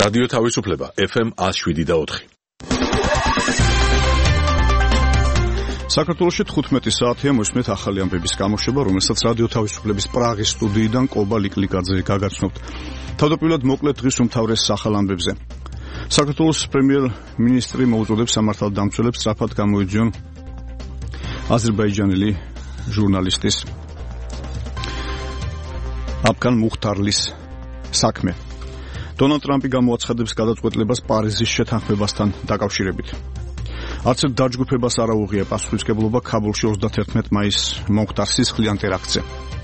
რადიო თავისუფლება FM 107.4. საქართველოში 15 საათია მოსმენთ ახალი ამბების გამოშვება, რომელსაც რადიო თავისუფლების პრაღის სტუდიიდან კობა ლიკლიკაძე გაგაცნობთ. თავდაპირველად მოკლედ დღის უმთავრეს ახალ ამბებზე. საქართველოს პრემიერ-მინისტრი მოუწოდებს სამართალდამცველებს სწრაფად გამოიძიონ აზერბაიჯანელი ჟურნალისტის აფგან მუხტარლის საქმე. დონალდ ტრამპი გამოაცხადებს გადაწყვეტილებას პარიზის შეთანხმებასთან დაკავშირებით. არც ერთ დაჯგუფებას არ აუღია პასუხისმგებლობა ქაბულში 31 მაისს მომხდარ სისხლიან ტერაქტზე.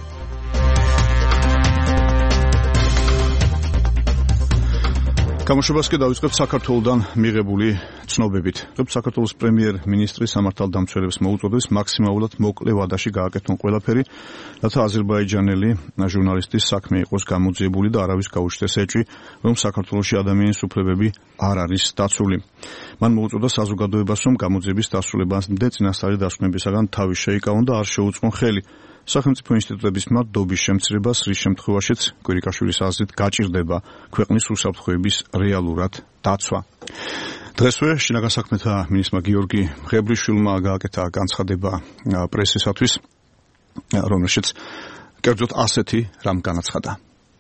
გამოშვებას კი დავიწყებთ საქართველოდან მიღებული ცნობებით. საქართველოს პრემიერ-მინისტრი სამართალდამცველებს მოუწოდებს მაქსიმალურად მოკლე ვადაში გააკეთონ ყველაფერი, რათა აზერბაიჯანელი ჟურნალისტის საქმე იყოს გამოძიებული და არავის გაუჩნდეს ეჭვი, რომ საქართველოში ადამიანის უფლებები არ არის დაცული. მან მოუწოდა საზოგადოებას, რომ გამოძიების დასრულებამდე წინასწარი დასკვნებისაგან თავი შეიკავონ და არ შეუწყონ ხელი სახელმწიფო ინსტიტუტების მადობის შემცირებას, რის შემთხვევაშიც კვირიკაშვილის აზრით გაჭირდება ქვეყნის უსაფრთხოების რეალურად დაცვა. დღესვე შინაგან საქმეთა მინისტრმა გიორგი მღებრიშვილმა გააკეთა განცხადება პრესისათვის, რომელშიც კერძოდ ასეთი რამ განაცხადა.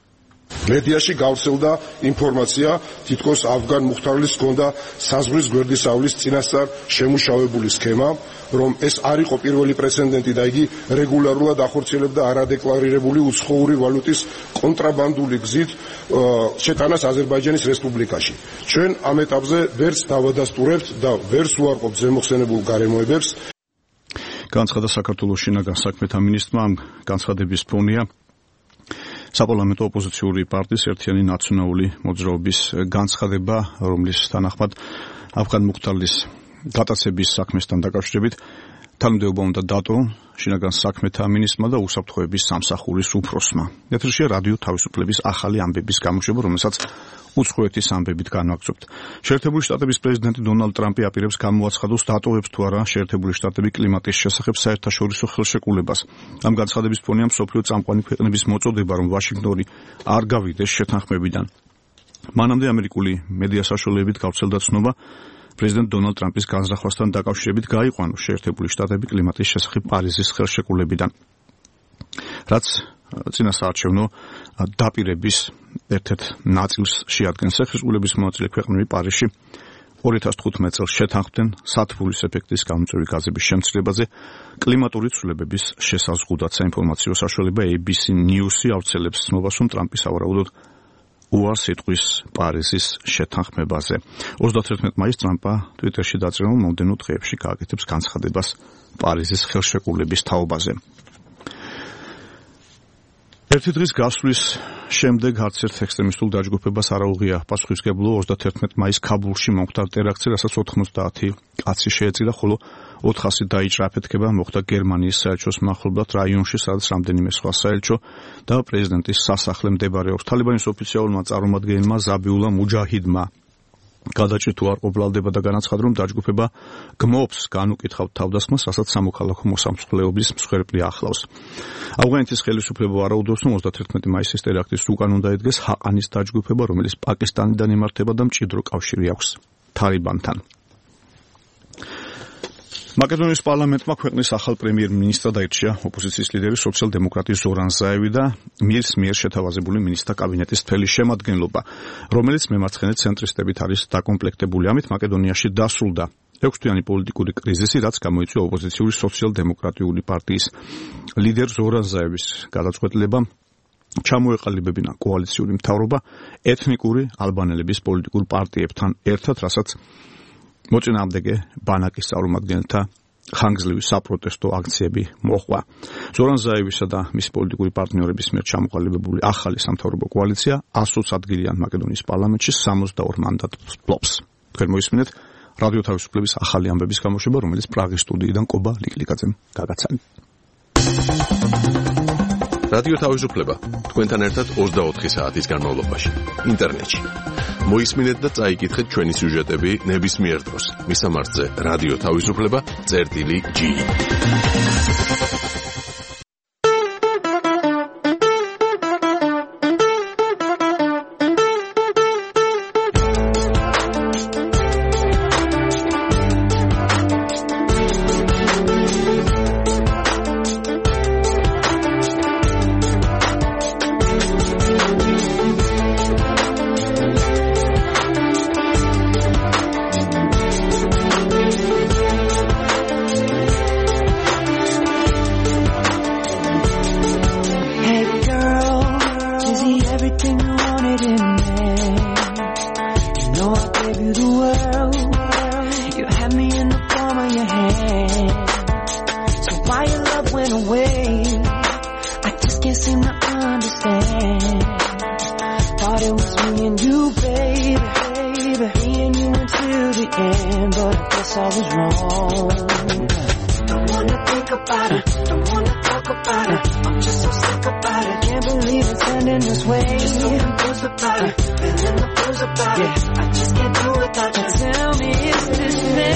მედიაში გავრცელდა ინფორმაცია, თითქოს აფგან მუხტარლის ჰქონდა საზღვრის გვერდისავლის წინასწარ შემუშავებული სქემა, რომ ეს არ იყო პირველი პრეცედენტი და იგი რეგულარულად ახორციელებდა არადეკლარირებული უცხოური ვალუტის კონტრაბანდული გზით შეტანას აზერბაიჯანის რესპუბლიკაში. ჩვენ ამ ეტაპზე ვერც დავადასტურებთ და ვერც უარყოფთ ზემოხსენებულ გარემოებებს. განცხადა საქართველოს შინაგან საქმეთა მინისტრმა. განცხადების ფონია საპარლამენტო ოპოზიციური პარტიის ერთიანი ნაციონალური მოძრაობის განცხადება, რომლის თანახმად აფგან მუხტარლის გატაცების საქმესთან დაკავშირებით თანამდებობა უნდა დატოვონ შინაგან საქმეთა მინისტრმა და უსაფრთხოების სამსახურის უფროსმა. ეთერშია რადიო თავისუფლების ახალი ამბების გამოშვება, რომელსაც უცხოეთის ამბებით განვაგრძობთ. შეერთებული შტატების პრეზიდენტი დონალდ ტრამპი აპირებს გამოაცხადოს დატოვებს თუ არა შეერთებული შტატები კლიმატის შესახებ საერთაშორისო ხელშეკრულებას. ამ განცხადების ფონია მსოფლიო წამყვანი ქვეყნების მოწოდება, რომ ვაშინგტონი არ გავიდეს შეთანხმებიდან. მანამდე ამერიკული მედია საშუალებებით გავრცელდა ცნობა, პრეზიდენტ დონალდ ტრამპის განზრახვასთან დაკავშირებით გაიყვანოს შეერთებული შტატები კლიმატის შესახებ პარიზის ხელშეკრულებიდან. რაც წინასაარჩევნო დაპირების ერთ-ერთ ნაწილს შეადგენს. ხელშეკრულების მონაწილე ქვეყნები პარიზში 2015 წელს შეთანხმდნენ სათბურის ეფექტის გამომწვევი გაზების შემცირებაზე. კლიმატური ცვლილებების შესაზღუდად საინფორმაციო საშუალება ABC News-ი ავრცელებს ცნობას, რომ ტრამპი სავარაუდოდ უარს იტყვის პარიზის შეთანხმებაზე. 31 მაისს ტრამპა ტვიტერში დაწერა, რომ მომდენო დღეებში გააკეთებს განცხადებას პარიზის ხელშეკრულების თაობაზე. ერთი დღის გასვლის შემდეგ არც ერთ ექსტრემისტულ დაჯგუფებას არ აუღია პასუხისმგებლობა 31 მაისს ქაბულში მომხდარ ტერაქტზე, რასაც 90 კაცი შეეწირა, ხოლო 400 დაიჭრა აფეთქება მოხდა გერმანიის საელჩოს მახლობლად რაიონში, სადაც რამდენიმე სხვა საელჩო და პრეზიდენტის სასახლე მდებარეობს. თალიბანის ოფიციალურმა წარმომადგენელმა ზაბიულა მუჯაჰიდმა გადაჭრით თუ არ ყოფილდება და განაცხადა, რომ დაჯგუფება გმობს განუკითხავთ თავდასხმას, რასაც სამოქალაქო მოსამსხლეობის მსხვერპლი ახლავს. ავღანეთის ხელისუფლება ვარაუდობს, რომ 31 მაისის ტერაქტის უკან უნდა ედგეს ჰაყანის დაჯგუფება, რომელიც პაკისტანიდან იმართება და მჭიდრო კავშირი აქვს თალიბანთან. მაკედონიის პარლამენტმა ქვეყნის ახალ პრემიერ-მინისტრად აირჩია ოპოზიციის ლიდერი სოციალ-დემოკრატი ზორან ზაევი და მიერ შეთავაზებული მინისტრთა კაბინეტის მთელი შემადგენლობა, რომელიც მემარცხენე ცენტრისტებით არის დაკომპლექტებული. ამით მაკედონიაში დასრულდა 6-თვიანი პოლიტიკური კრიზისი, რაც გამოიწვია ოპოზიციური სოციალ-დემოკრატიული პარტიის ლიდერ ზორან ზაევის გადაწყვეტილებამ ჩამოეყალიბებინა კოალიციური მთავრობა ეთნიკური ალბანელების პოლიტიკურ პარტიებთან ერთად, რასაც მოწინააღმდეგე ბანაკის წარმომადგენელთა ხანგრძლივი საპროტესტო აქციები მოჰყვა. ზორან ზაევისა და მისი პოლიტიკური პარტნიორების მიერ ჩამოყალიბებული ახალი სამთავრობო კოალიცია 120 ადგილიან მაკედონიის პარლამენტში 62 მანდატს ფლობს. თქვენ მოისმინეთ რადიო თავისუფლების ახალი ამბების გამოშვება, რომელიც პრაღის სტუდიიდან კობა ლიკლიკაძემ გაგაცანა. რადიო თავისუფლება თქვენთან ერთად 24 საათის განმავლობაში ინტერნეტში. მოისმინეთ და წაიკითხეთ ჩვენი სიუჟეტები ნებისმიერ დროს. მისამართზე რადიო თავისუფლება.gi way. I just can't seem to understand. Thought it was me and you, baby. Me and you until the end, but I guess I was wrong. Don't wanna think about it, don't wanna talk about it. I'm just so sick about it. Can't believe it's ending this way. Just so confused about it, feeling the blues about it. I just can't do without you. Tell me, is this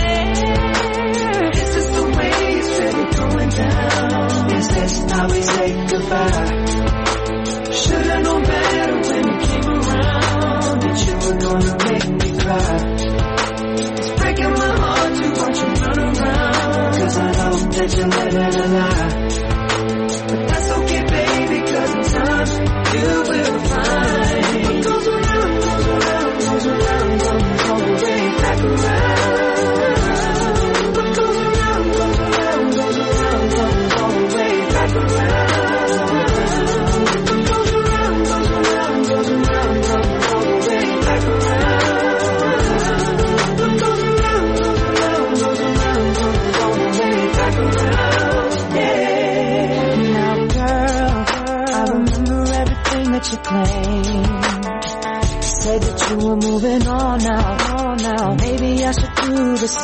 fair? Is this the way it's really going down? Is this how we say goodbye? Should've known better when you came around that you were gonna make me cry. It's breaking my heart to watch you run around, 'cause I know that you're living a lie. But that's okay, baby, 'cause in time you will find what goes around, goes around, goes around, comes all the way back around. What goes around, goes around, goes around, comes all the way back around. What goes around, goes around, goes around, comes all the way back around. What goes around, goes around, goes around, comes all the way back around. Yeah. Now, girl, I remember everything that you claimed. You said that you were moving on now. Maybe I should do the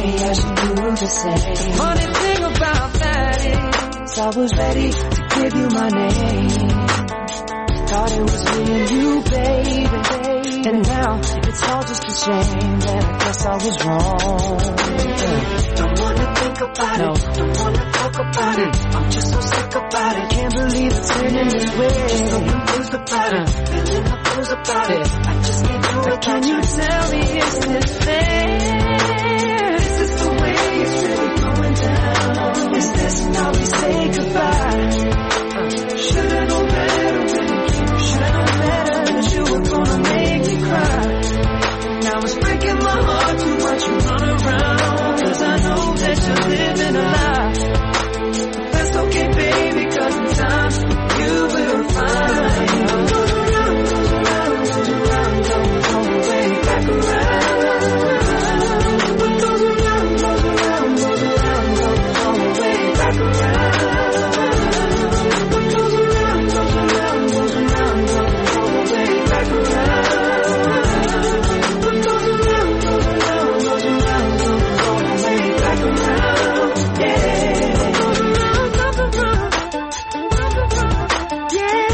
same. The funny thing about that is I was ready to give you my name. Thought it was me and you, baby. And now it's all just a shame that I guess I was wrong. Don't wanna think about it, don't wanna talk about it. I'm just so sick about it. Can't believe it's ending this way. So confused about it, feeling the blues about it. I just can't do it. Can you tell me, is this fair? Is this the way it's really going down? Is this how we say goodbye? Should've known better when you came. Should've known better that you were gonna make me cry. Now it's breaking my heart to watch you run around, 'cause I know that you're living a lie. That's okay, baby, 'cause in time you will find what goes around, goes around, goes around, comes all the way back around. What goes around, goes around, goes around, comes all the way back around. What goes around, goes around, goes around, comes all the way back around. What goes around, goes around, goes around, comes all the way back around. Yeah. Goes around, comes around, comes around. Yeah.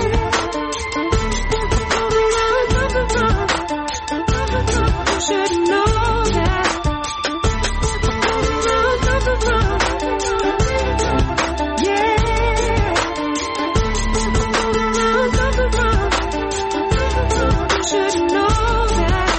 Goes around, comes around, comes around. You should know that. Goes around, comes around. Yeah. Goes around, comes around. You should know that.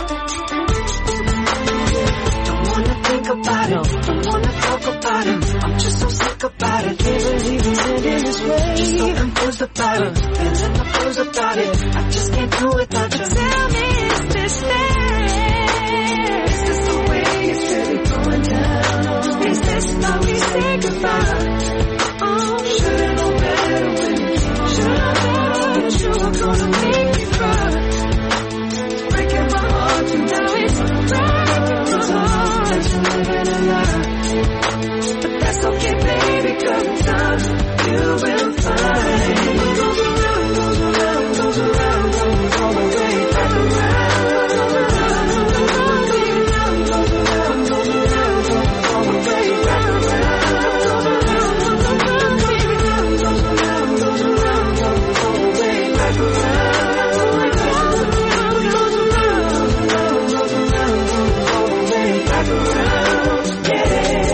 Don't wanna think about it, don't wanna talk about it. I'm just so sick about it. Can't believe it's ending this way. Just so confused about it, feeling the blues about it. I just can't do without you. Tell me, is this fair? Is this the way it's really going down? Is this how we say goodbye? Oh, should've known better when you came. Should've known that you were gonna make me cry. It's breaking my heart to now it's breaking my heart that you're living a lie. But that's okay, baby, 'cause in time you will find what goes around, goes around, goes around, comes all the way back around. What goes around, goes around, goes around, comes all the way back around. What goes around, goes around, goes around, comes all the way back around. What goes around, goes around, goes around, comes all the way back around. Yeah.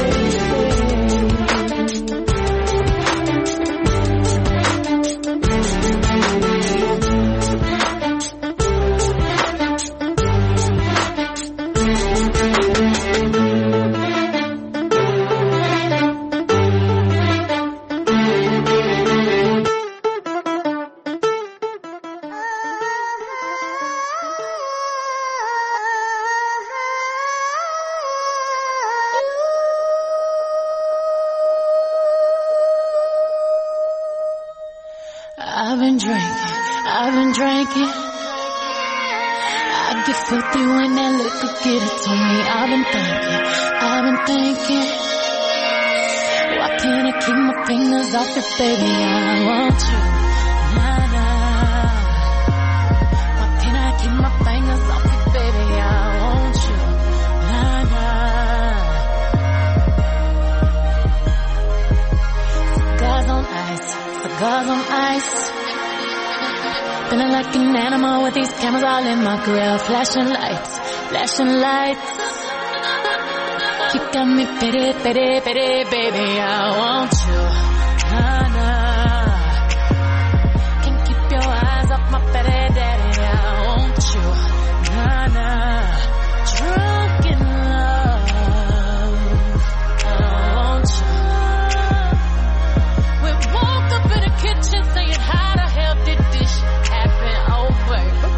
I've been drinking. I get filthy when that liquor get it to me. I've been thinking. Why can I keep my fingers off it, baby? I want you. Nah, nah. Why can't I keep my fingers off it, baby? I want you. Nah, nah. Cigars on ice, cigars on ice. Feeling like an animal with these cameras all in my grill. Flashing lights, flashing lights. You got me pity, pity, pity, baby, I want you. Nah, nah. Can't keep your eyes off my pity, daddy, I want you. Nah, nah. Drunk in love, I want you. We woke up in the kitchen saying, how the hell did this happen? Oh, baby.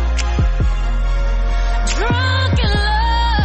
Drunk in love.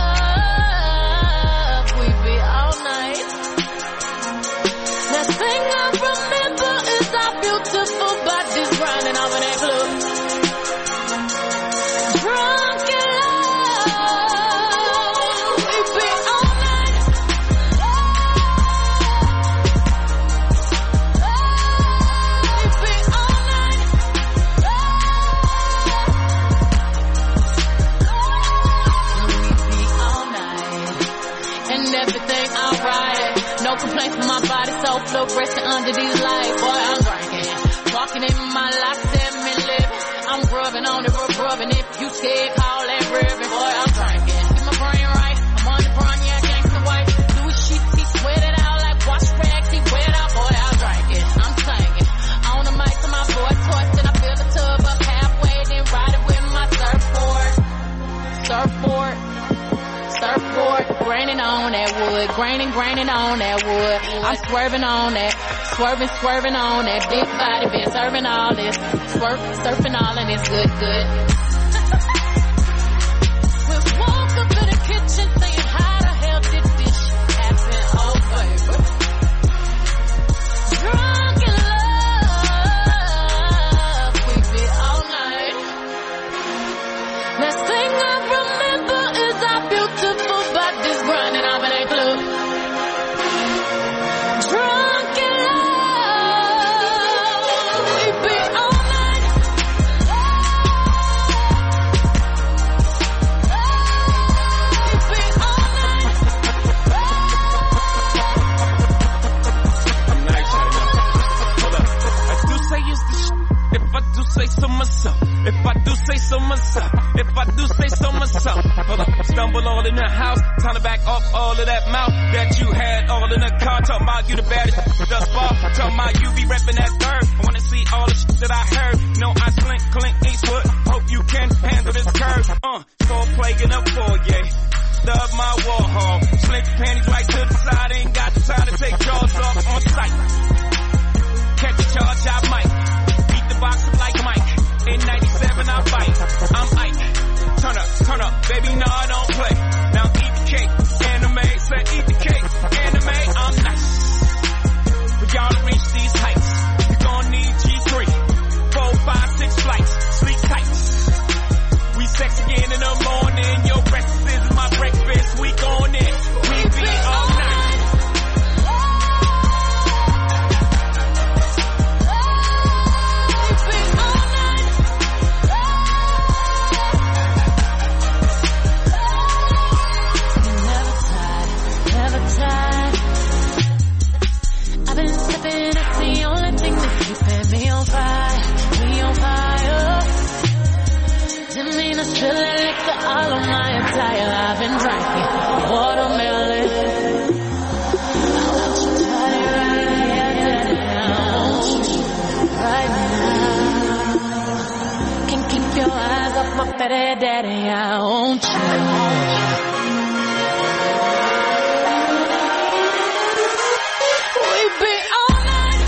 Complaints from my body, so flow resting under these lights. Boy, I'm drinking, walking in my life, 7 living. I'm grubbing on it, rubbing. If you scared, call that ribbon. Boy, I'm drinking, keep my brain right. I'm on the brain, yeah, gangsta white. Do his shit, he sweat it out like wash rags, he wet out. Boy, I'm drinking, I'm singing. On the mic to my boy, twisting. I fill the tub up halfway, then ride it with my surfboard. Surfboard, graining on that wood, graining on that wood. I'm swerving on that, swerving on that big body, been serving all this, surfing all and it's good. We woke up in the kitchen saying, how the hell did this happen? Oh, baby. Drunk in love, we be all night. Last thing I remember is our beautiful bodies running off in a club. Drunk in love, we be all night. We be all night. I'm nice right now. Hold up. I do say it's the shit. If I do say so myself. If I do say so myself. If I do say so myself. Hold up. Stumble all in the house. Time to back off all of that mouth that you had all in the car. Talking about you the baddest thus far. Talking about you be repping that third. I wanna see all the shit that I heard. No, I slink, Clint Eastwood. Hope you can handle this curve. Soul plaguing up for yeah. Love my Warhol. Slink panties right to the side. Ain't got the time to take jaws off on sight. Catch a charge, I might. Beat the box up like Mike. In 97, I bite. I'm Ike. Turn up, baby, no, I don't play. Now eat the cake, anime, say eat the cake, anime, I'm nice. For y'all to reach these heights, you gon' need G3, 4, 5, 6 flights, sleep tight. We sex again in the morning, your breakfast is my breakfast, we gon' in, we be all night. Spill that liquor all on my attire. I've been drinking watermelon. I want you right now. Can't keep your eyes off my fatty daddy. I want you. We be all night.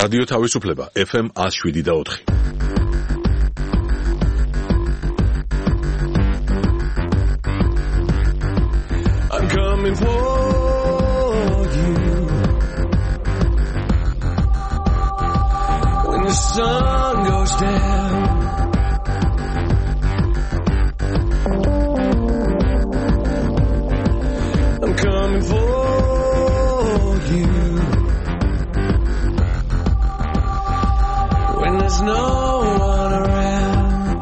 რადიო თავისუფლება FM 107.4. I'm coming for you when the sun goes down. I'm coming for you when there's no one around.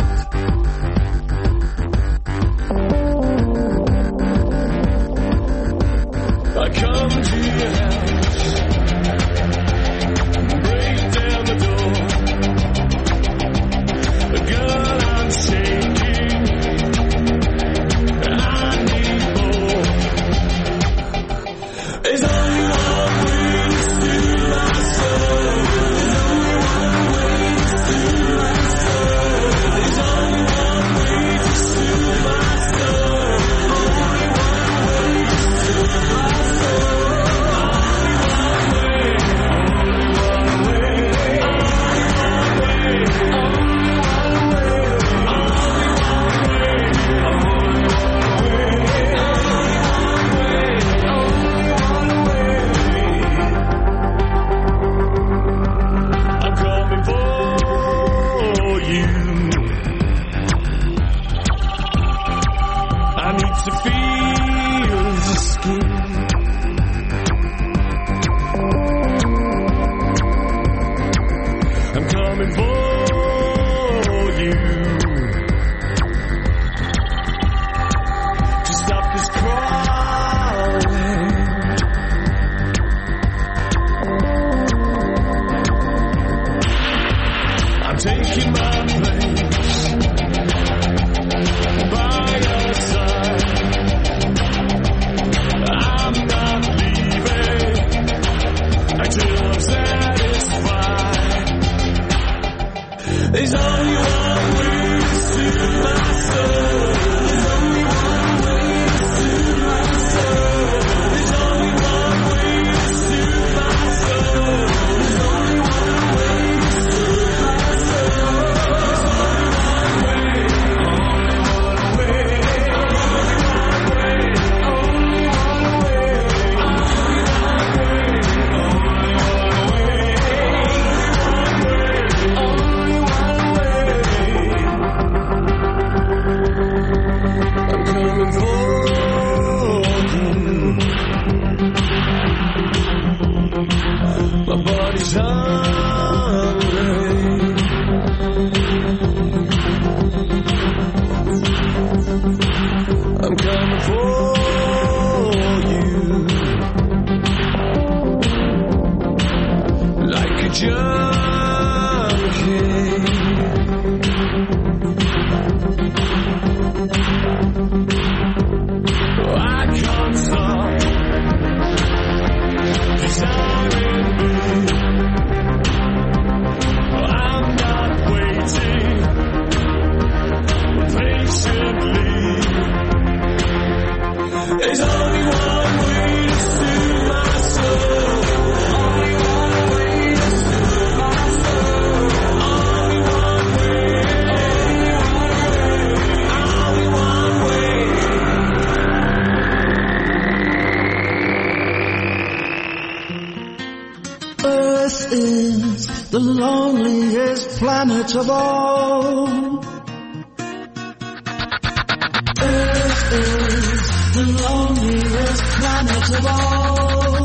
I come to your house, break down the door. God, I'm shaking. I need more. There's only one way to my soul. There's only one way to my soul. There's only one way to my soul. Only one way to my soul. I'm coming for you. I need to feel the skin. I'm coming for you to stop this crawling. I'm taking my place by your side. I'm not leaving until I'm satisfied. There's only one way to my soul. There's only one way to my soul. There's only one way to my soul. There's only one way to my soul. There's only one way. Only one way. I'm coming for you. My body's hungry. I'm coming for you like a junkie. I can't stop desiring me. I'm not waiting patiently. There's only one way to my soul. Only one way to my soul. Only one way. Only one way. Earth is the loneliest planet of all. Earth is the loneliest planet of all.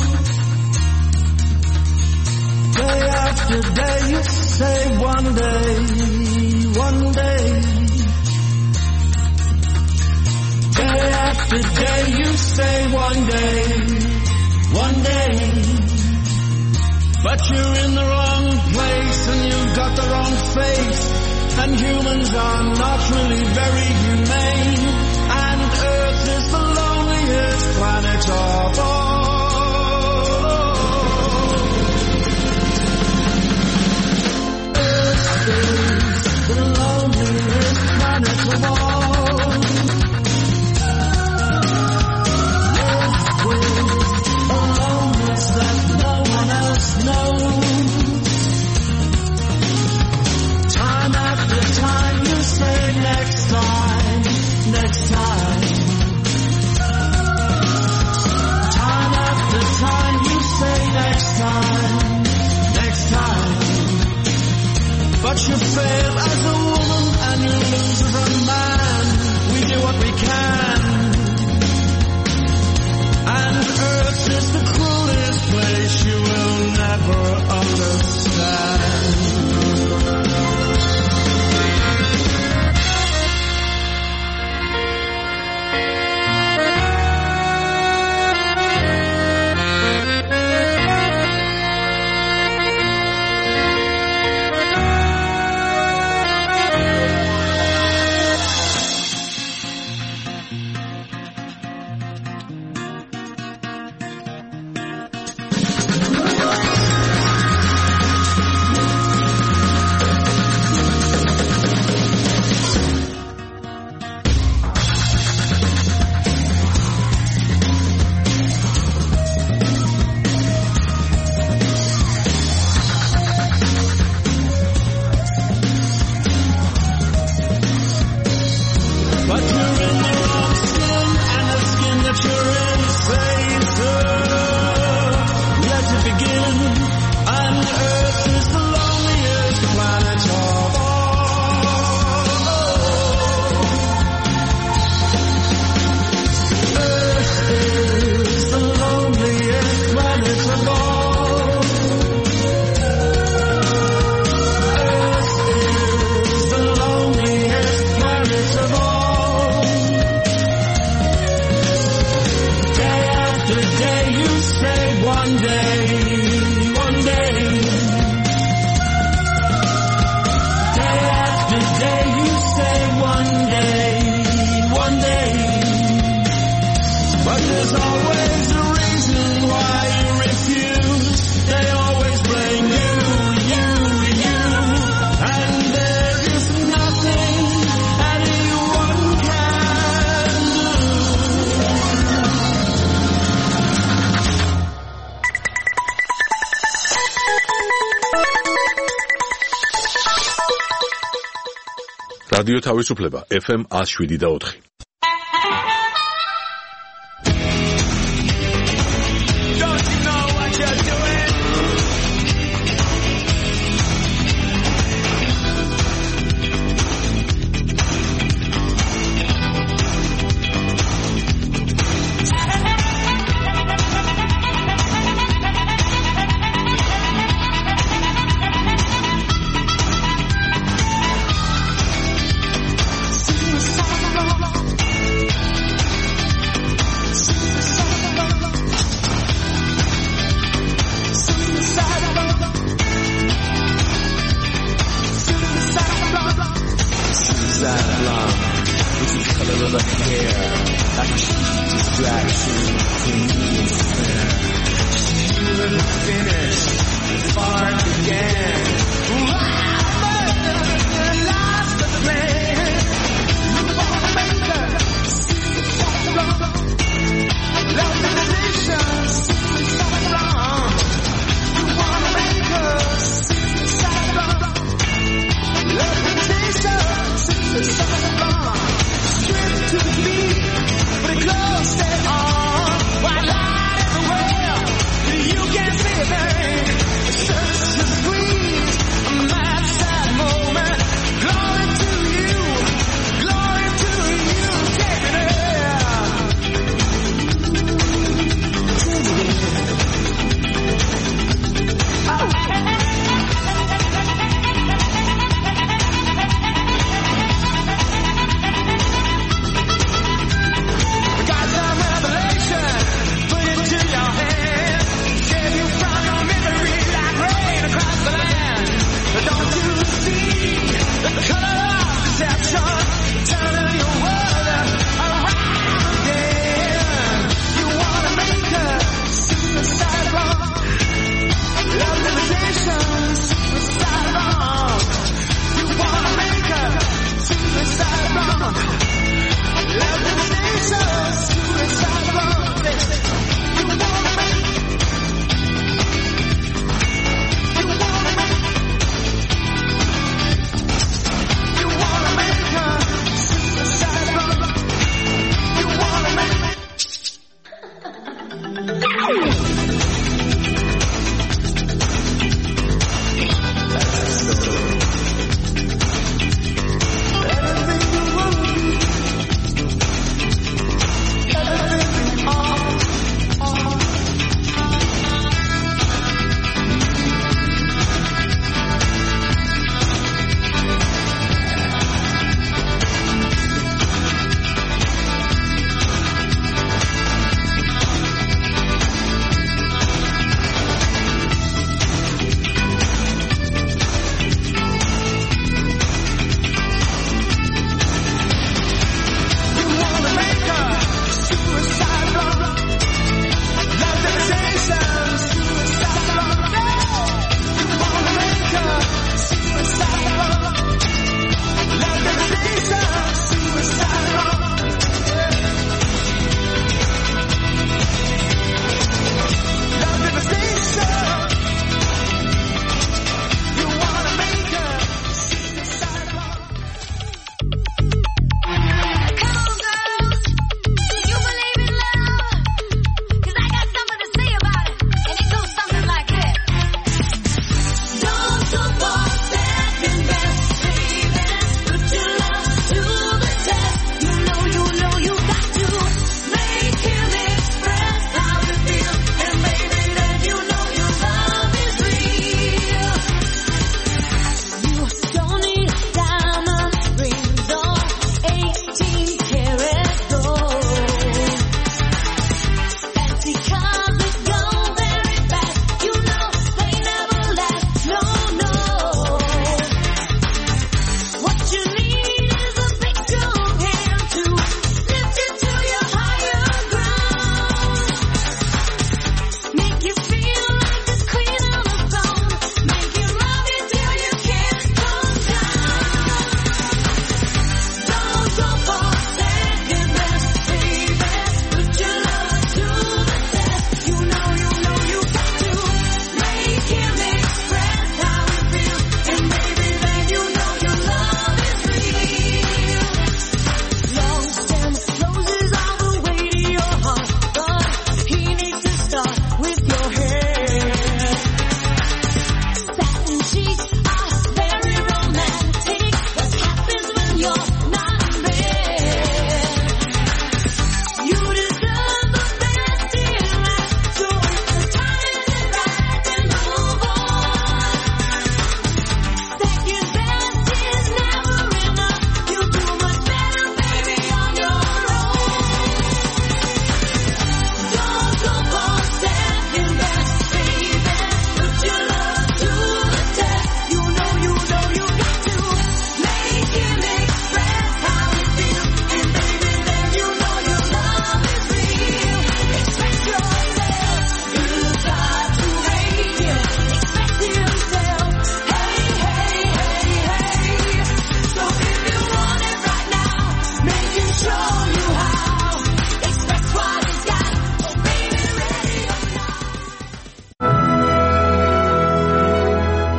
Day after day you say one day, one day. Day after day you say one day, one day. But you're in the wrong place and you've got the wrong face. And humans are not really very humane. And Earth is the loneliest planet of all. Earth is the loneliest planet of all. Earth is a loneliness that no one else knows. რადიო თავისუფლება FM 107.4. Why lie in the world? You can't say a thing. It's just sweet.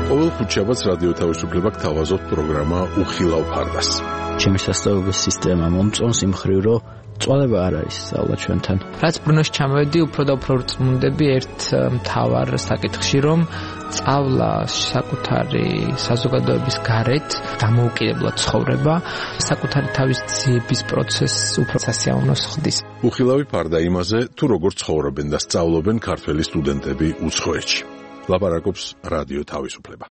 ყოველ ხუთშაბათს რადიო თავისუფლება გთავაზობთ პროგრამა უხილავ ფარდას. ჩემი სასწავლებელი სისტემა მომწონს იმ მხრივ, რომ წვალება არ არის სწავლა ჩვენთან. რაც ბრუნოში ჩამოვედი, უფრო და უფრო რწმუნდები ერთ მთავარ საკითხში, რომ სწავლა საკუთარი საზოგადოების გარეთ დამოუკიდებლად ცხოვრება, საკუთარი თავის ძიების პროცესს უფრო სასიამოვნოს ხდის. უხილავი ფარდა იმაზე, თუ როგორ ცხოვრობენ და სწავლობენ ქართველი სტუდენტები უცხოეთში. ლაპარაკობს რადიო თავისუფლება.